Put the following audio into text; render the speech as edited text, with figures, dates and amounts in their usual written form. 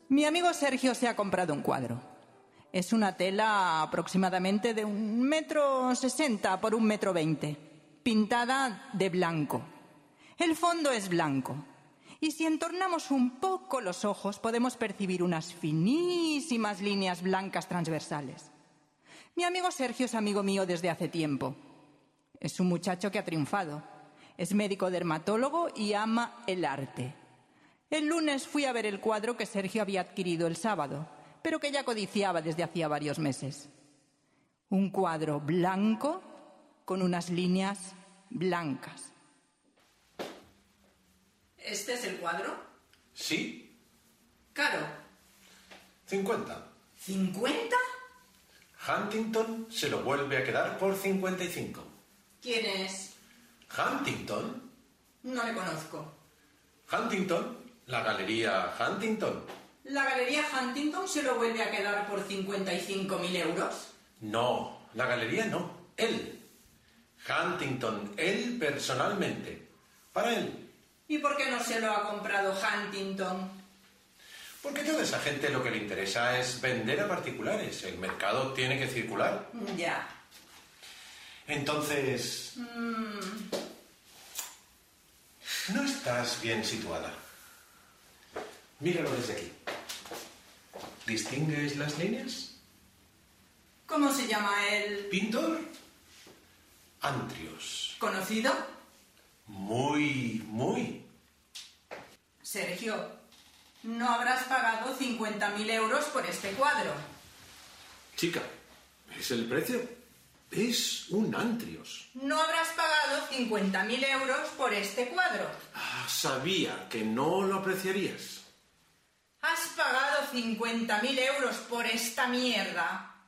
Mi amigo Sergio se ha comprado un cuadro. Es una tela aproximadamente de 1,60 m por 1,20 m, pintada de blanco. El fondo es blanco. Y si entornamos un poco los ojos, podemos percibir unas finísimas líneas blancas transversales. Mi amigo Sergio es amigo mío desde hace tiempo. Es un muchacho que ha triunfado. Es médico dermatólogo y ama el arte. El lunes fui a ver el cuadro que Sergio había adquirido el sábado, pero que ya codiciaba desde hacía varios meses. Un cuadro blanco con unas líneas blancas. ¿Este es el cuadro? Sí. ¿Caro? 50. ¿50? Huntington se lo vuelve a quedar por 55. ¿Quién es? ¿Huntington? No le conozco. ¿Huntington? La Galería Huntington. ¿La Galería Huntington se lo vuelve a quedar por 55.000 euros? No, la galería no. Él. Huntington, él personalmente. Para él. ¿Y por qué no se lo ha comprado Huntington? Porque toda esa gente lo que le interesa es vender a particulares. El mercado tiene que circular. Ya. Entonces... No estás bien situada. Míralo desde aquí. ¿Distingues las líneas? ¿Cómo se llama el ¿Pintor? Antrios. conocido? Muy. Sergio, no habrás pagado 50.000 euros por este cuadro. Chica, ¿es el precio? Es un Antrios. No habrás pagado 50.000 euros por este cuadro. Sabía que no lo apreciarías. Has pagado 50.000 euros por esta mierda.